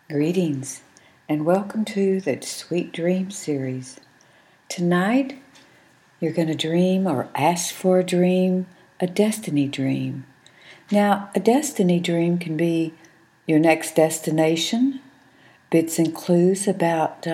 Greetings and welcome to the Sweet Dream series. Tonight you're going to dream or ask for a dream, a destiny dream. Now, a destiny dream can be your next destination, bits and clues about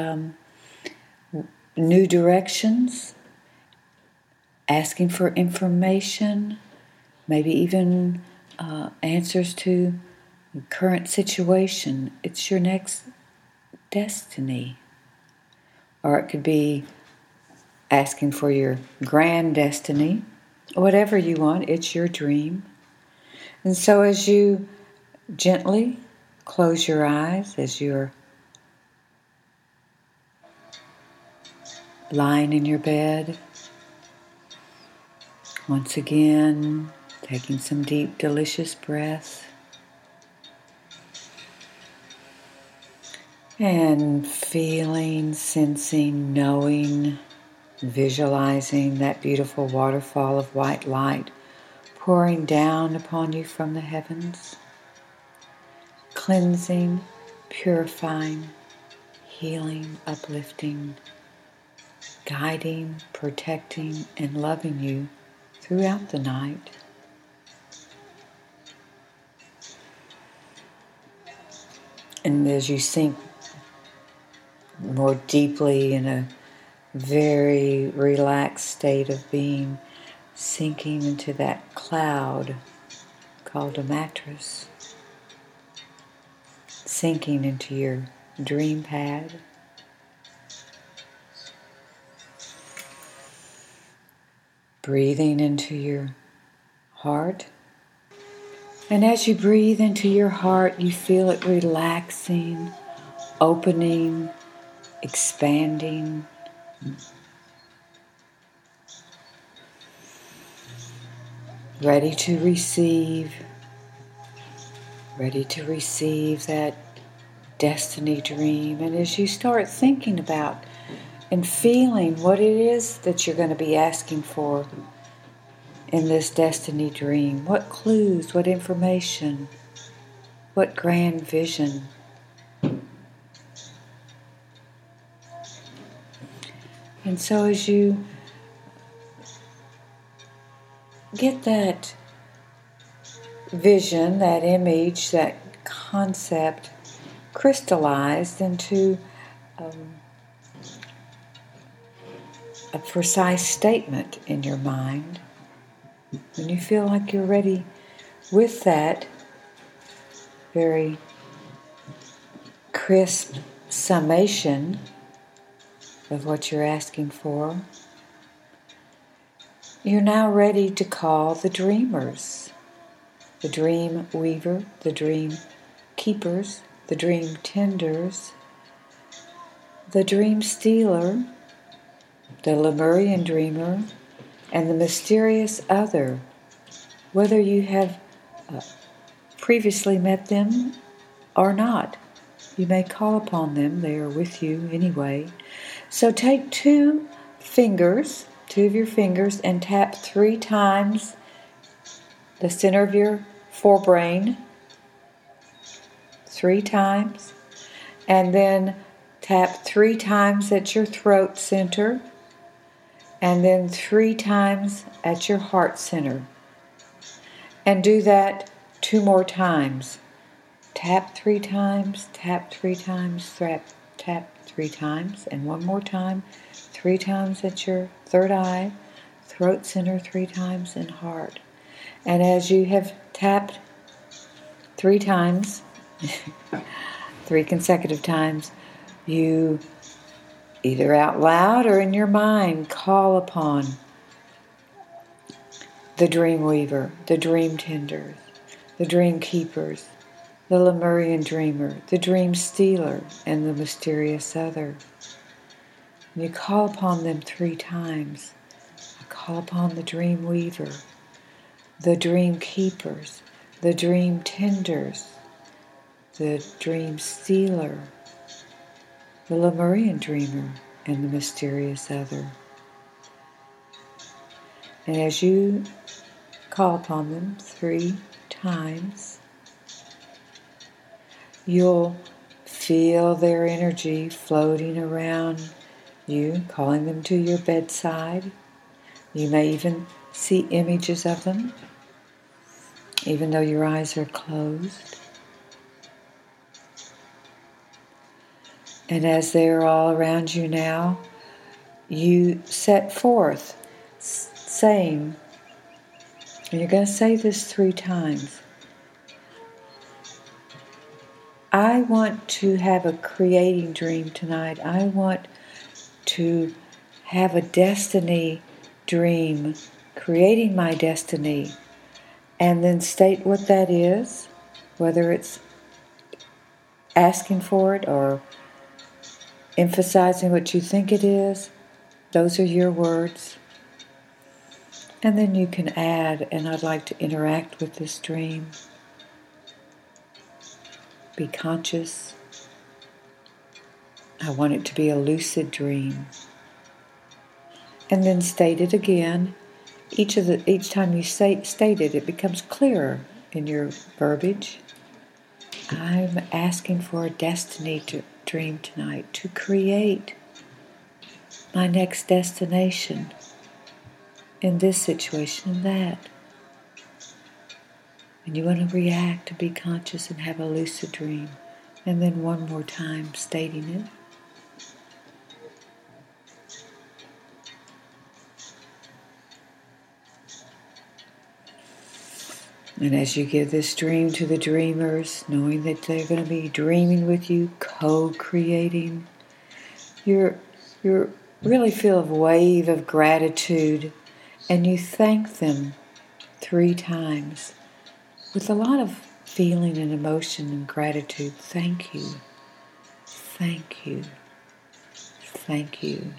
new directions, asking for information, maybe even answers to current situation. It's your next destiny. Or it could be asking for your grand destiny. Whatever you want, it's your dream. And so as you gently close your eyes, as you're lying in your bed, once again taking some deep, delicious breaths, and feeling, sensing, knowing, visualizing that beautiful waterfall of white light pouring down upon you from the heavens, cleansing, purifying, healing, uplifting, guiding, protecting, and loving you throughout the night. And as you sink more deeply in a very relaxed state of being, sinking into that cloud called a mattress, sinking into your dream pad, breathing into your heart. And as you breathe into your heart, you feel it relaxing, opening, expanding. Ready to receive that destiny dream. And as you start thinking about and feeling what it is that you're going to be asking for in this destiny dream, what clues, what information, what grand vision. And so as you get that vision, that image, that concept crystallized into a precise statement in your mind, when you feel like you're ready with that very crisp summation of what you're asking for, you're now ready to call the dreamers, the dream weaver, the dream keepers, the dream tenders, the dream stealer, the Lemurian dreamer, and the mysterious other, whether you have previously met them or not. You may call upon them. They are with you anyway. So take two of your fingers, and tap 3 times the center of your forebrain, 3 times, and then tap 3 times at your throat center, and then 3 times at your heart center. And do that 2 more times. Tap 3 times, tap 3 times, tap 3 times, and 1 more time, 3 times at your third eye, throat center 3 times, and heart. And as you have tapped 3 times, 3 consecutive times, you either out loud or in your mind call upon the dream weaver, the dream tenders, the dream keepers, the Lemurian dreamer, the dream stealer, and the mysterious other. And you call upon them 3 times. I call upon the dream weaver, the dream keepers, the dream tenders, the dream stealer, the Lemurian dreamer, and the mysterious other. And as you call upon them 3 times, you'll feel their energy floating around you, calling them to your bedside. You may even see images of them, even though your eyes are closed. And as they're all around you now, you set forth saying, and you're going to say this 3 times, I want to have a creating dream tonight. I want to have a destiny dream, creating my destiny. And then state what that is, whether it's asking for it or emphasizing what you think it is. Those are your words. And then you can add, and I'd like to interact with this dream. Be conscious. I want it to be a lucid dream. And then state it again. Each time you state it, it becomes clearer in your verbiage. I'm asking for a destiny dream tonight to create my next destination in this situation and that. And you want to react, to be conscious and have a lucid dream. And then one more time stating it. And as you give this dream to the dreamers, knowing that they're going to be dreaming with you, co-creating, you're really feel a wave of gratitude, and you thank them 3 times with a lot of feeling and emotion and gratitude. Thank you. Thank you. Thank you.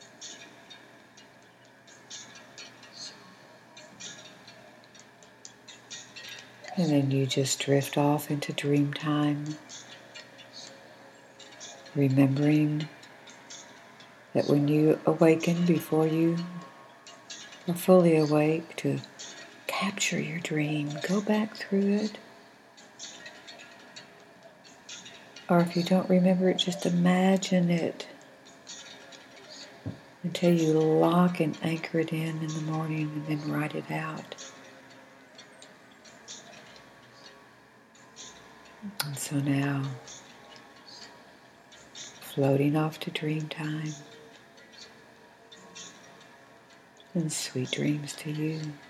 And then you just drift off into dream time, remembering that when you awaken, before you are fully awake, to capture your dream, go back through it. Or if you don't remember it, just imagine it until you lock and anchor it in the morning, and then write it out. And so now, floating off to dream time, and sweet dreams to you.